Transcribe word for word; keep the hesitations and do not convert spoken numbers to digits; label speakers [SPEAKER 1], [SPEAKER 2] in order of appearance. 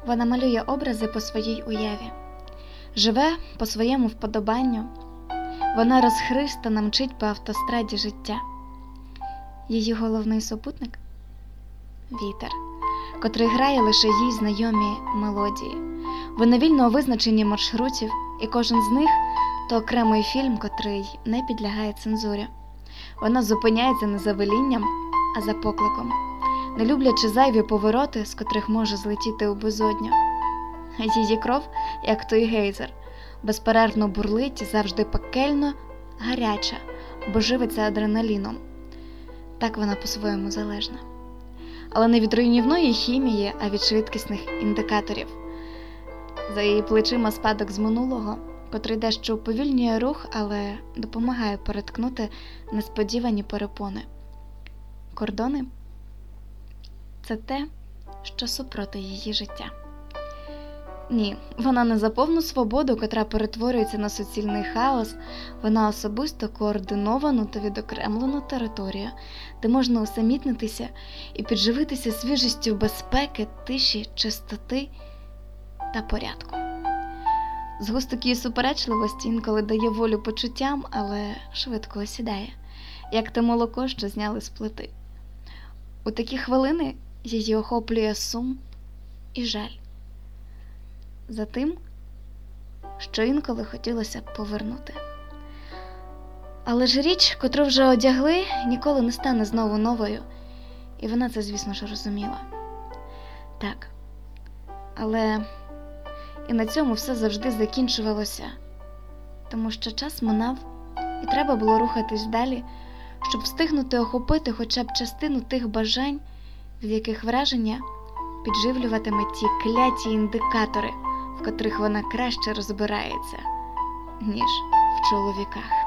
[SPEAKER 1] Вона малює образи по своїй уяві, живе по своєму вподобанню, вона розхристано мчить по автостраді життя. Її головний супутник – вітер, котрий грає лише їй знайомі мелодії. Вони вільно визначені маршрутів, і кожен з них – то окремий фільм, котрий не підлягає цензурі. Вона зупиняється не за велінням, а за покликом, не люблячи зайві повороти, з котрих може злетіти у безодню. Її кров, як той гейзер, безперервно бурлить і завжди пекельно гаряча, бо живиться адреналіном. Так вона по-своєму залежна. Але не від руйнівної хімії, а від швидкісних індикаторів. За її плечима спадок з минулого, котрий дещо уповільнює рух, але допомагає переткнути несподівані перепони. Кордони – це те, що супроти її життя. Ні, вона не за повну свободу, котра перетворюється на суцільний хаос, вона особисто координовану та відокремлену територію, де можна усамітнитися і підживитися свіжістю безпеки, тиші, чистоти та порядку. Згусток її суперечливості інколи дає волю почуттям, але швидко осідає, як те молоко, що зняли з плити. У такі хвилини її охоплює сум і жаль за тим, що інколи хотілося б повернути. Але ж річ, котру вже одягли, ніколи не стане знову новою, і вона це, звісно ж, розуміла. Так, але і на цьому все завжди закінчувалося, тому що час минав, і треба було рухатись далі, щоб встигнути охопити хоча б частину тих бажань, від яких враження підживлюватиме ті кляті індикатори, в котрих вона краще розбирається, ніж в чоловіках.